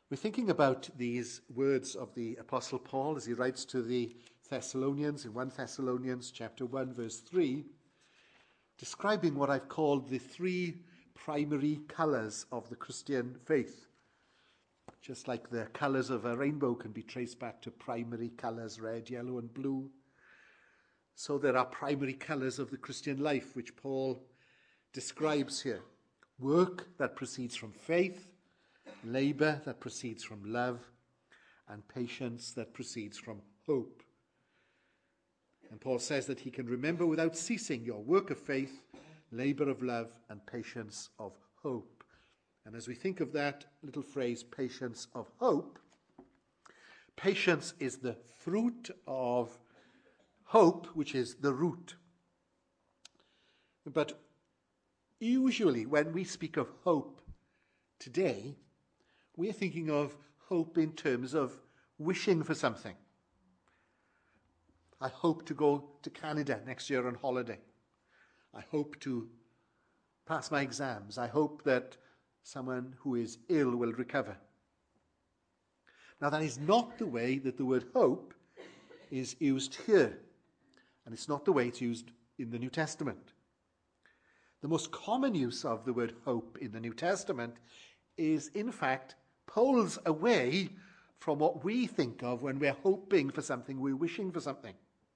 We're thinking about these words of the Apostle Paul as he writes to the Thessalonians in 1 Thessalonians chapter 1 verse 3, describing what I've called the three primary colours of the Christian faith. Just like the colours of a rainbow can be traced back to primary colours, red, yellow and blue, so there are primary colours of the Christian life which Paul describes here. Work that proceeds from faith, labour that proceeds from love, and patience that proceeds from hope. And Paul says that he can remember without ceasing your work of faith, labour of love, and patience of hope. And as we think of that little phrase, patience of hope, patience is the fruit of hope, which is the root. But usually when we speak of hope today, we're thinking of hope in terms of wishing for something. I hope to go to Canada next year on holiday. I hope to pass my exams. I hope that someone who is ill will recover. Now, that is not the way that the word hope is used here. And it's not the way it's used in the New Testament. The most common use of the word hope in the New Testament is, in fact, pulls away from what we think of when we're hoping for something, we're wishing for something.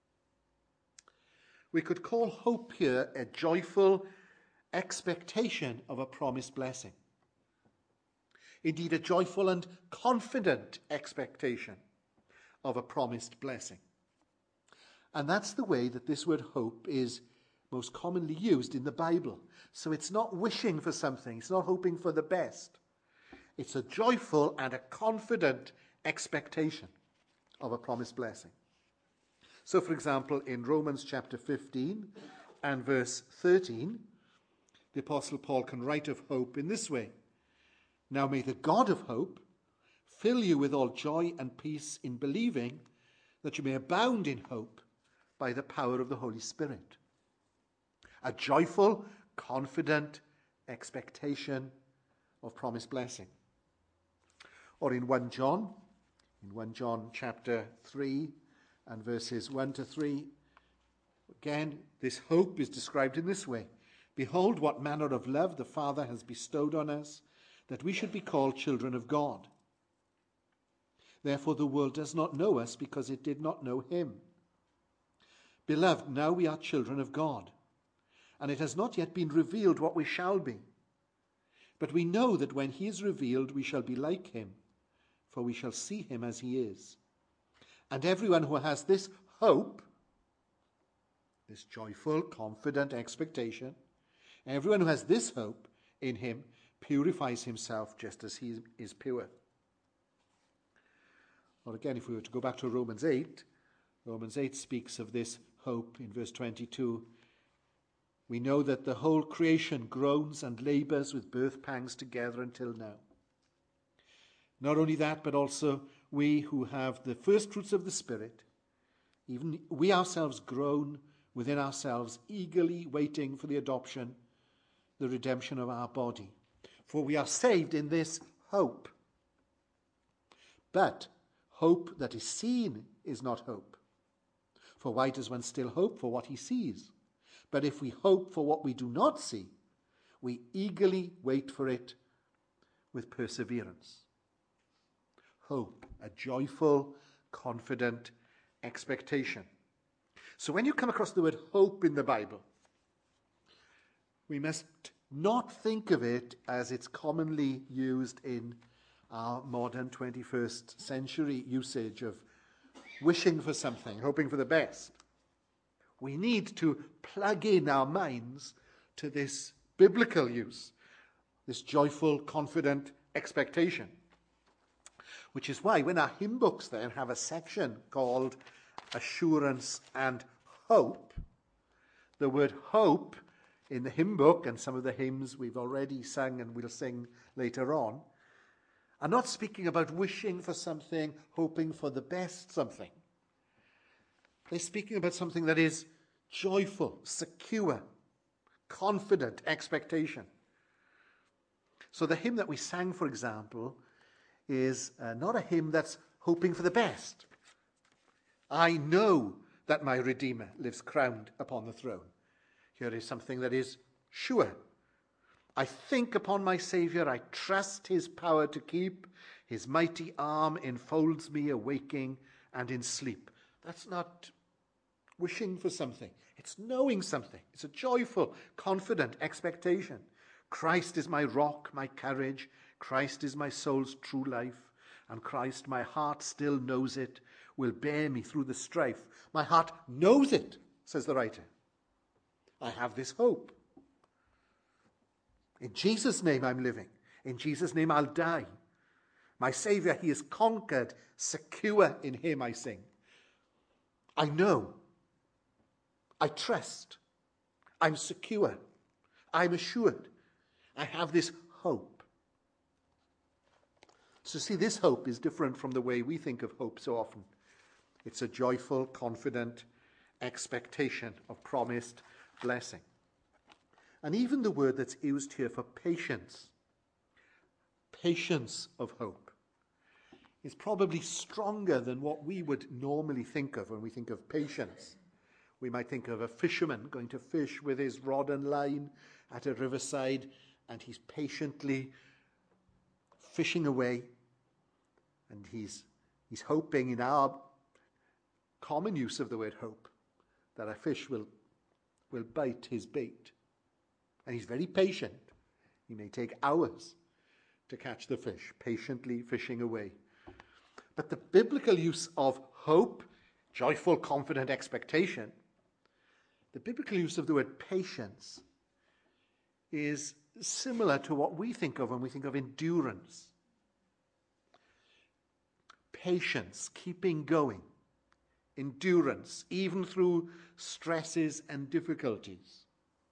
We could call hope here a joyful expectation of a promised blessing. Indeed, a joyful and confident expectation of a promised blessing. And that's the way that this word hope is most commonly used in the Bible. So it's not wishing for something, it's not hoping for the best. It's a joyful and a confident expectation of a promised blessing. So, for example, in Romans chapter 15 and verse 13, the Apostle Paul can write of hope in this way. Now may the God of hope fill you with all joy and peace in believing, that you may abound in hope by the power of the Holy Spirit. A joyful, confident expectation of promised blessing. Or in 1 John chapter 3 and verses 1 to 3, again, this hope is described in this way. Behold, what manner of love the Father has bestowed on us, that we should be called children of God. Therefore the world does not know us, because it did not know him. Beloved, now we are children of God, and it has not yet been revealed what we shall be. But we know that when he is revealed, we shall be like him, for we shall see him as he is. And everyone who has this hope, this joyful, confident expectation, everyone who has this hope in him purifies himself just as he is pure. Or again, if we were to go back to Romans 8 speaks of this hope in verse 22. We know that the whole creation groans and labours with birth pangs together until now. Not only that, but also we who have the first fruits of the Spirit, even we ourselves groan within ourselves, eagerly waiting for the adoption, the redemption of our body. For we are saved in this hope. But hope that is seen is not hope. For why does one still hope for what he sees? But if we hope for what we do not see, we eagerly wait for it with perseverance. Hope, a joyful, confident expectation. So when you come across the word hope in the Bible, we must not think of it as it's commonly used in our modern 21st century usage of wishing for something, hoping for the best. We need to plug in our minds to this biblical use, this joyful, confident expectation. Which is why when our hymn books then have a section called Assurance and Hope, the word hope in the hymn book and some of the hymns we've already sung and we'll sing later on are not speaking about wishing for something, hoping for the best something. They're speaking about something that is joyful, secure, confident expectation. So the hymn that we sang, for example, is not a hymn that's hoping for the best. I know that my Redeemer lives crowned upon the throne. Here is something that is sure. I think upon my Saviour, I trust his power to keep. His mighty arm enfolds me awaking and in sleep. That's not wishing for something. It's knowing something. It's a joyful, confident expectation. Christ is my rock, my courage. Christ is my soul's true life. And Christ, my heart still knows it, will bear me through the strife. My heart knows it, says the writer. I have this hope. In Jesus' name I'm living. In Jesus' name I'll die. My Saviour, he is conquered. Secure in him I sing. I know. I trust. I'm secure. I'm assured. I have this hope. So see, this hope is different from the way we think of hope so often. It's a joyful, confident expectation of promised blessing. And even the word that's used here for patience of hope, is probably stronger than what we would normally think of when we think of patience. We might think of a fisherman going to fish with his rod and line at a riverside, and he's patiently fishing away, and he's hoping, in our common use of the word hope, that a fish will bite his bait. And he's very patient. He may take hours to catch the fish, patiently fishing away. But the biblical use of hope, joyful, confident expectation, the biblical use of the word patience is similar to what we think of when we think of endurance. Patience, keeping going. Endurance, even through stresses and difficulties.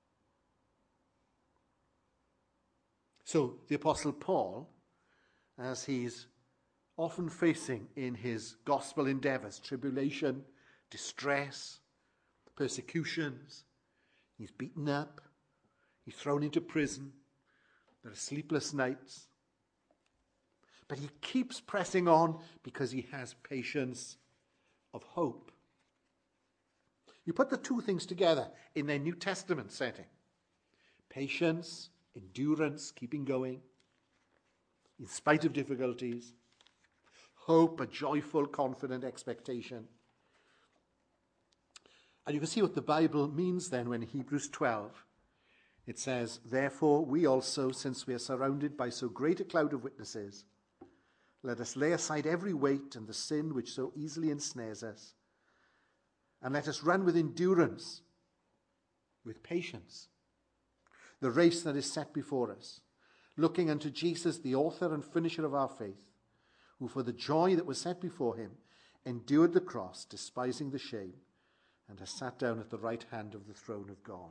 So the Apostle Paul, as he's often facing in his gospel endeavors, tribulation, distress, persecutions, he's beaten up, he's thrown into prison, there are sleepless nights. But he keeps pressing on because he has patience of hope. You put the two things together in their New Testament setting. Patience, endurance, keeping going, in spite of difficulties. Hope, a joyful, confident expectation. And you can see what the Bible means then when in Hebrews 12, it says, therefore we also, since we are surrounded by so great a cloud of witnesses, let us lay aside every weight and the sin which so easily ensnares us, and let us run with endurance, with patience, the race that is set before us, looking unto Jesus, the author and finisher of our faith, who for the joy that was set before him endured the cross, despising the shame, and has sat down at the right hand of the throne of God.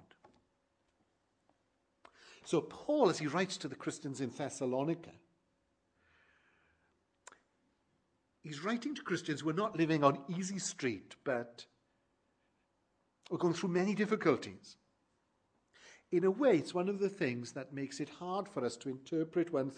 So Paul, as he writes to the Christians in Thessalonica, he's writing to Christians who are not living on easy street, but are going through many difficulties. In a way, it's one of the things that makes it hard for us to interpret 1